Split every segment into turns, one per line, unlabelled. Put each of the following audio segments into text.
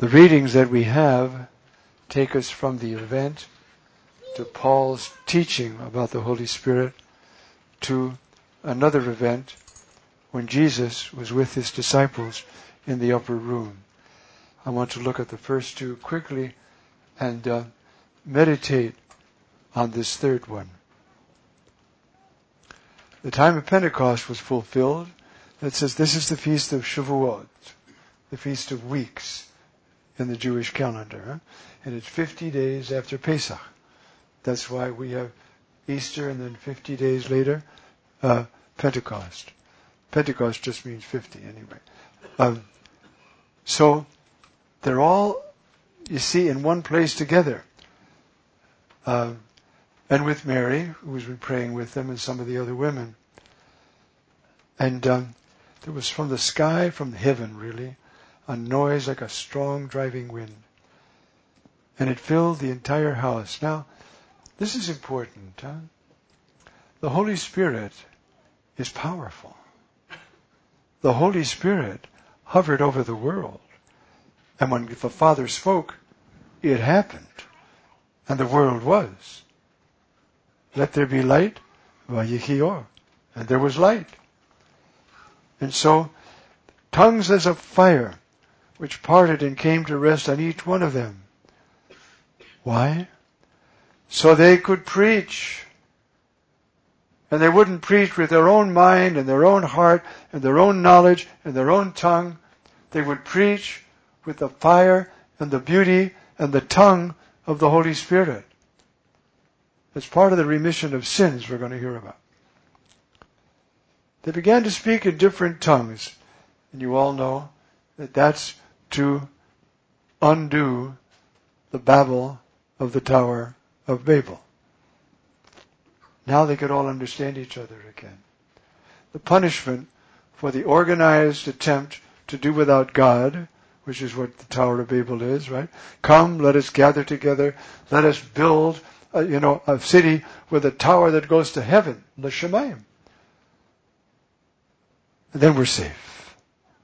The readings that we have take us from the event to Paul's teaching about the Holy Spirit to another event when Jesus was with his disciples in the upper room. I want to look at the first two quickly and meditate on this third one. The time of Pentecost was fulfilled. It says this is the feast of Shavuot, the feast of weeks in the Jewish calendar. And it's 50 days after Pesach. That's why we have Easter and then 50 days later, Pentecost. Pentecost just means 50 anyway. So they're all, you see, in one place together. And with Mary, who's been praying with them, and some of the other women. And there was from the sky, from heaven really, a noise like a strong driving wind. And it filled the entire house. Now, this is important. The Holy Spirit is powerful. The Holy Spirit hovered over the world. And when the Father spoke, it happened. And the world was. Let there be light, vayihi or. And there was light. And so, tongues as of fire, which parted and came to rest on each one of them. Why? So they could preach. And they wouldn't preach with their own mind and their own heart and their own knowledge and their own tongue. They would preach with the fire and the beauty and the tongue of the Holy Spirit. It's part of the remission of sins we're going to hear about. They began to speak in different tongues. And you all know that that's to undo the babble of the Tower of Babel. Now they could all understand each other again. The punishment for the organized attempt to do without God, which is what the Tower of Babel is, right? Come, let us gather together. Let us build, a city with a tower that goes to heaven, l'shamayim. And then we're safe.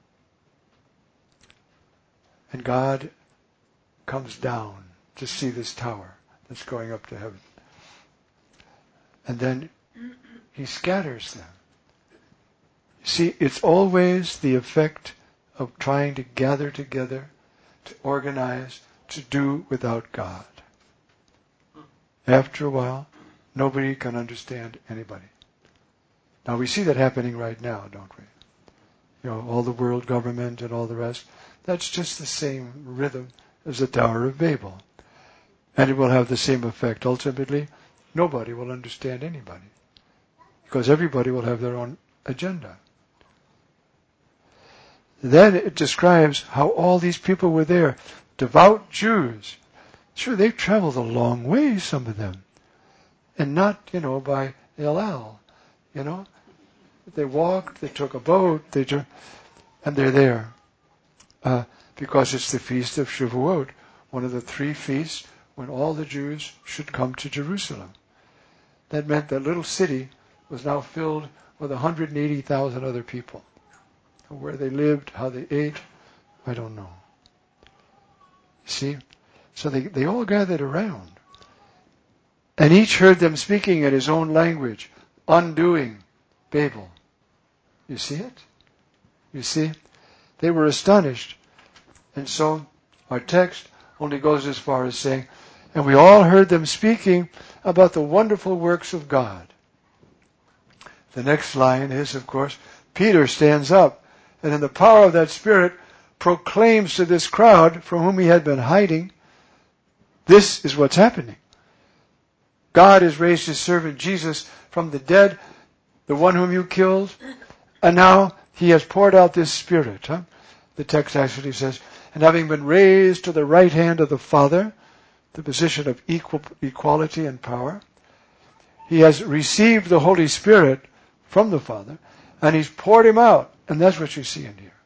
And God comes down to see this tower that's going up to heaven. And then He scatters them. See, it's always the effect of trying to gather together, to organize, to do without God. After a while, nobody can understand anybody. Now we see that happening right now, don't we? All the world government and all the rest. That's just the same rhythm as the Tower of Babel. And it will have the same effect. Ultimately, nobody will understand anybody. Because everybody will have their own agenda. Then it describes how all these people were there. Devout Jews. Sure, they've traveled a long way, some of them. And not, by El Al. They walked, they took a boat, and they're there. Because it's the Feast of Shavuot, one of the 3 feasts when all the Jews should come to Jerusalem. That meant that little city was now filled with 180,000 other people. Where they lived, how they ate, I don't know. See? So they all gathered around. And each heard them speaking in his own language, undoing Babel. You see it? You see? They were astonished. And so our text only goes as far as saying, and we all heard them speaking about the wonderful works of God. The next line is, of course, Peter stands up and in the power of that Spirit proclaims to this crowd from whom he had been hiding, this is what's happening. God has raised His servant Jesus from the dead, the one whom you killed, and now He has poured out this Spirit. The text actually says, and having been raised to the right hand of the Father, the position of equality and power, He has received the Holy Spirit from the Father, and He's poured Him out. And that's what you see in here.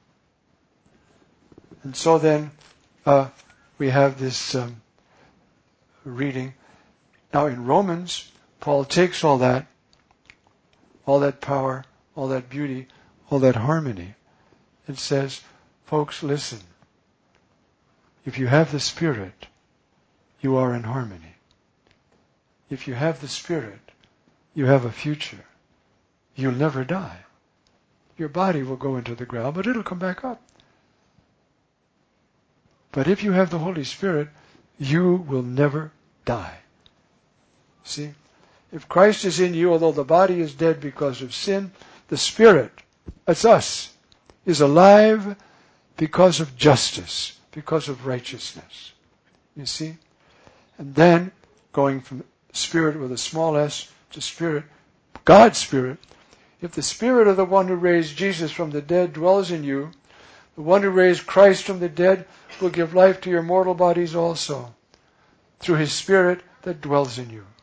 And so then we have this reading. Now in Romans, Paul takes all that power, all that beauty, all that harmony, and says, folks, listen. If you have the Spirit, you are in harmony. If you have the Spirit, you have a future. You'll never die. Your body will go into the ground, but it'll come back up. But if you have the Holy Spirit, you will never die. See? If Christ is in you, although the body is dead because of sin, the Spirit, that's us, is alive because of justice, because of righteousness. You see? And then, going from Spirit with a small s to Spirit, God's Spirit, if the Spirit of the one who raised Jesus from the dead dwells in you, the one who raised Christ from the dead will give life to your mortal bodies also, through His Spirit that dwells in you.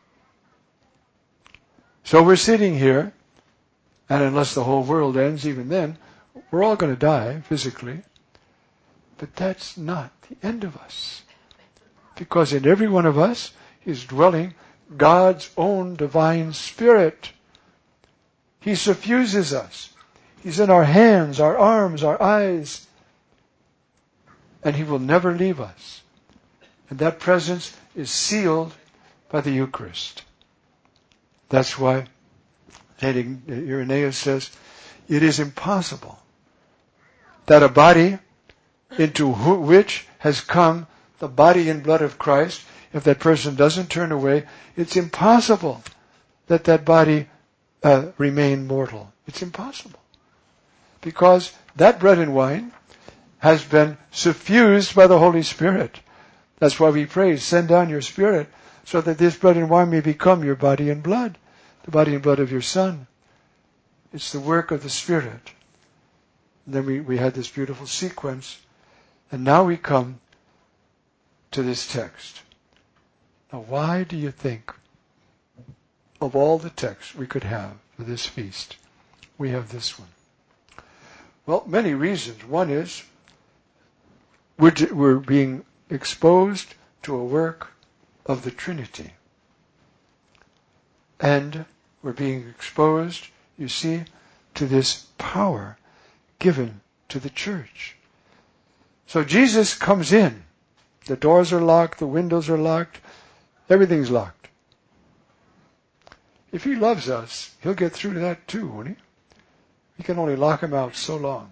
So we're sitting here, and unless the whole world ends, even then, we're all going to die physically. But that's not the end of us. Because in every one of us is dwelling God's own divine Spirit. He suffuses us. He's in our hands, our arms, our eyes. And He will never leave us. And that presence is sealed by the Eucharist. That's why St. Irenaeus says, it is impossible that a body into which has come the body and blood of Christ, if that person doesn't turn away, it's impossible that that body remain mortal. It's impossible. Because that bread and wine has been suffused by the Holy Spirit. That's why we pray, send down your Spirit, so that this bread and wine may become your body and blood, the body and blood of your Son. It's the work of the Spirit. And then we had this beautiful sequence, and now we come to this text. Now, why do you think, of all the texts we could have for this feast, we have this one? Well, many reasons. One is, we're being exposed to a work of the Trinity. And we're being exposed, you see, to this power given to the church. So Jesus comes in. The doors are locked, the windows are locked, everything's locked. If He loves us, He'll get through to that too, won't He? He can only lock Him out so long.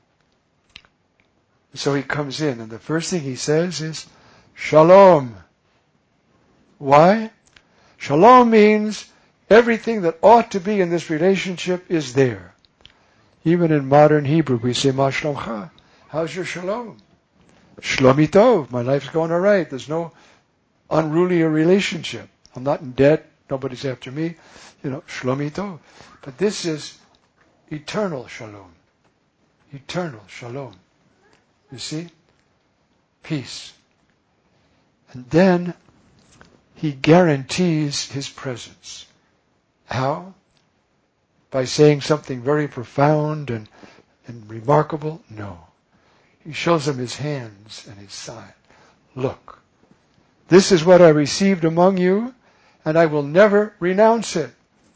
So He comes in, and the first thing He says is, Shalom. Why? Shalom means everything that ought to be in this relationship is there. Even in modern Hebrew, we say, Ma shlomcha. How's your shalom? Shlomi tov. My life's going all right. There's no unruly relationship. I'm not in debt. Nobody's after me. Shlomi tov. But this is eternal shalom. Eternal shalom. You see? Peace. And then He guarantees His presence. How? By saying something very profound and remarkable? No. He shows them His hands and His side. Look, this is what I received among you, and I will never renounce it.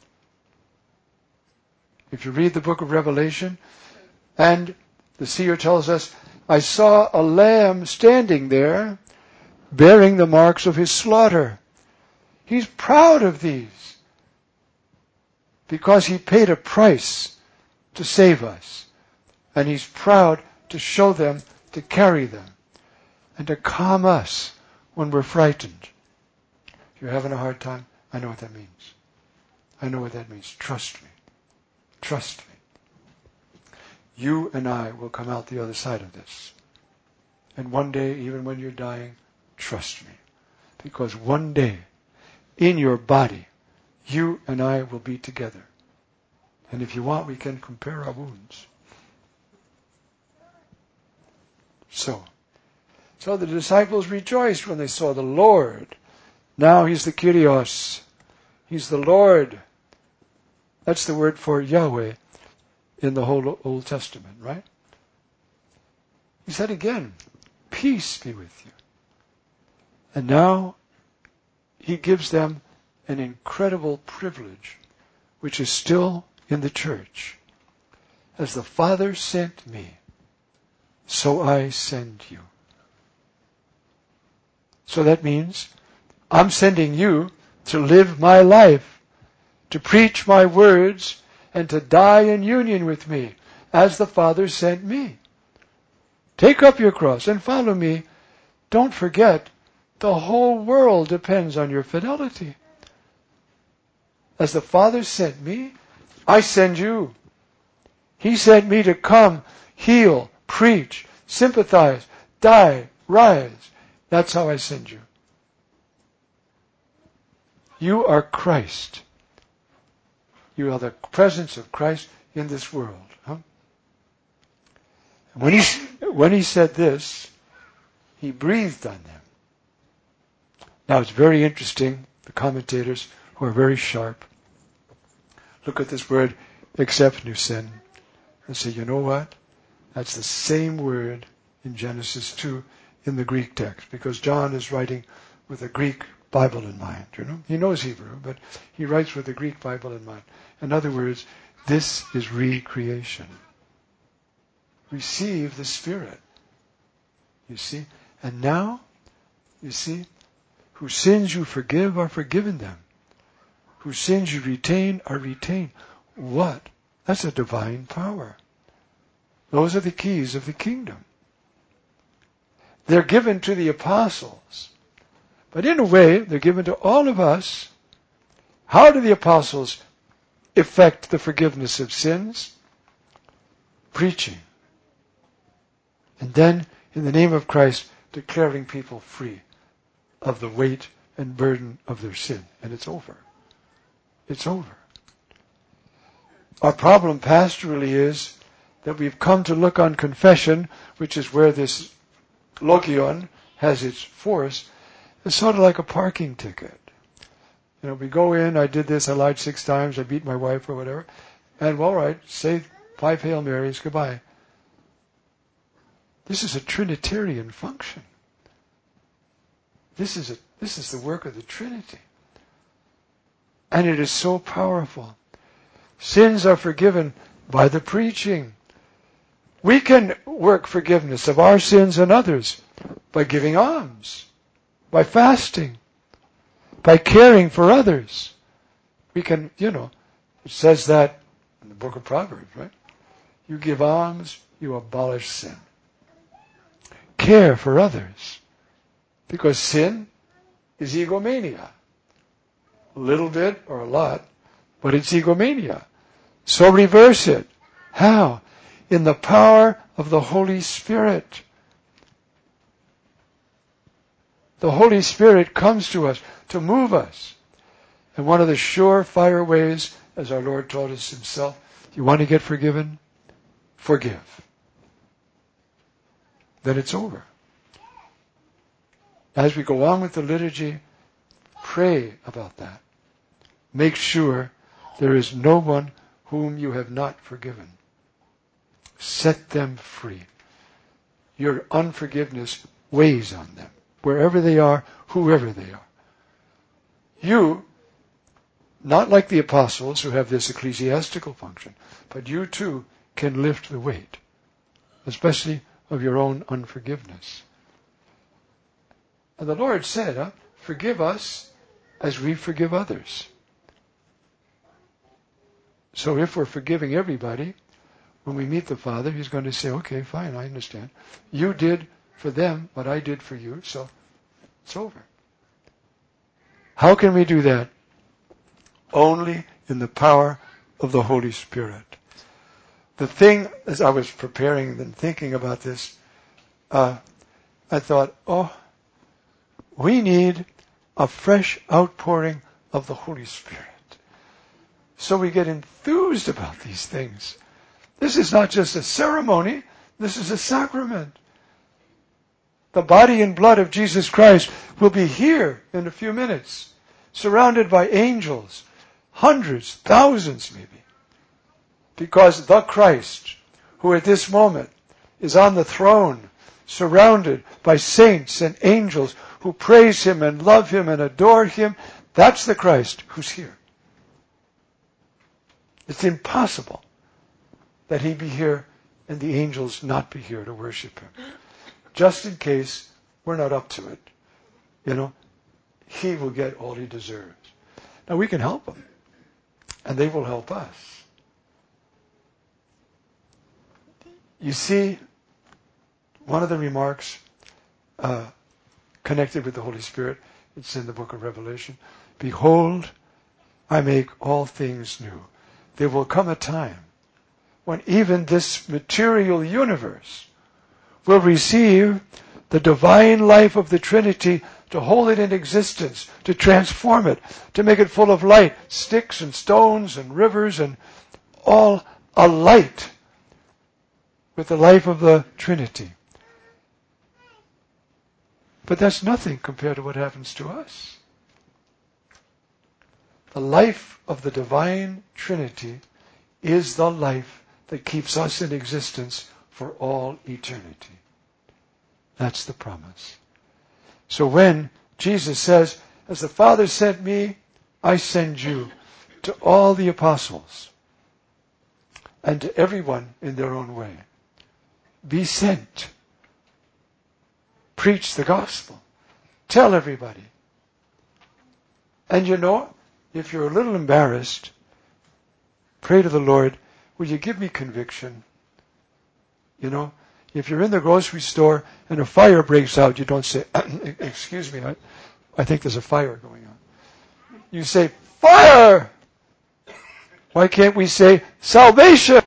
If you read the book of Revelation, and the seer tells us, I saw a lamb standing there, bearing the marks of His slaughter. He's proud of these, because He paid a price to save us. And He's proud to show them, to carry them, and to calm us when we're frightened. If you're having a hard time, I know what that means. I know what that means. Trust me. Trust me. You and I will come out the other side of this. And one day, even when you're dying, trust me. Because one day, in your body, you and I will be together. And if you want, we can compare our wounds. So the disciples rejoiced when they saw the Lord. Now He's the Kyrios. He's the Lord. That's the word for Yahweh in the whole Old Testament, right? He said again, peace be with you. And now He gives them an incredible privilege, which is still in the church. As the Father sent me, so I send you. So that means I'm sending you to live my life, to preach my words, and to die in union with me, as the Father sent me. Take up your cross and follow me. Don't forget, the whole world depends on your fidelity. As the Father sent me, I send you. He sent me to come, heal, preach, sympathize, die, rise. That's how I send you. You are Christ. You are the presence of Christ in this world. Huh? When he said this, he breathed on them. Now it's very interesting, the commentators who are very sharp look at this word, exepnusen, and say, you know what? That's the same word in Genesis 2 in the Greek text, because John is writing with a Greek Bible in mind. He knows Hebrew, but he writes with a Greek Bible in mind. In other words, this is recreation. Receive the Spirit. You see? And now, you see, whose sins you forgive are forgiven them. Whose sins you retain are retained. What? That's a divine power. Those are the keys of the kingdom. They're given to the apostles. But in a way, they're given to all of us. How do the apostles effect the forgiveness of sins? Preaching. And then, in the name of Christ, declaring people free of the weight and burden of their sin. And it's over. It's over. Our problem pastorally is that we've come to look on confession, which is where this logion has its force. It's sort of like a parking ticket. We go in, I did this, I lied 6 times, I beat my wife or whatever, and all right, say 5 Hail Marys, goodbye. This is a Trinitarian function. This is the work of the Trinity. And it is so powerful. Sins are forgiven by the preaching. We can work forgiveness of our sins and others by giving alms, by fasting, by caring for others. We can, it says that in the book of Proverbs, right? You give alms, you abolish sin. Care for others. Because sin is egomania. A little bit or a lot, but it's egomania. So reverse it. How? In the power of the Holy Spirit. The Holy Spirit comes to us to move us. And one of the surefire ways, as our Lord taught us himself, you want to get forgiven? Forgive. Then it's over. As we go on with the liturgy, pray about that. Make sure there is no one whom you have not forgiven. Set them free. Your unforgiveness weighs on them, wherever they are, whoever they are. You, not like the apostles who have this ecclesiastical function, but you too can lift the weight, especially of your own unforgiveness. And the Lord said, forgive us as we forgive others. So if we're forgiving everybody, when we meet the Father, he's going to say, okay, fine, I understand. You did for them what I did for you, so it's over. How can we do that? Only in the power of the Holy Spirit. The thing, as I was preparing and thinking about this, I thought, we need a fresh outpouring of the Holy Spirit. So we get enthused about these things. This is not just a ceremony, this is a sacrament. The body and blood of Jesus Christ will be here in a few minutes, surrounded by angels, hundreds, thousands maybe. Because the Christ, who at this moment is on the throne, surrounded by saints and angels who praise him and love him and adore him, that's the Christ who's here. It's impossible that he be here and the angels not be here to worship him. Just in case we're not up to it. he will get all he deserves. Now we can help him, and they will help us. You see, one of the remarks connected with the Holy Spirit, it's in the book of Revelation. Behold, I make all things new. There will come a time when even this material universe will receive the divine life of the Trinity to hold it in existence, to transform it, to make it full of light, sticks and stones and rivers and all alight with the life of the Trinity. But that's nothing compared to what happens to us. The life of the divine Trinity is the life that keeps us in existence for all eternity. That's the promise. So when Jesus says, as the Father sent me, I send you, to all the apostles and to everyone in their own way, be sent. Preach the gospel. Tell everybody. And if you're a little embarrassed, pray to the Lord, will you give me conviction? If you're in the grocery store and a fire breaks out, you don't say, excuse me, I think there's a fire going on. You say, fire! Why can't we say, salvation?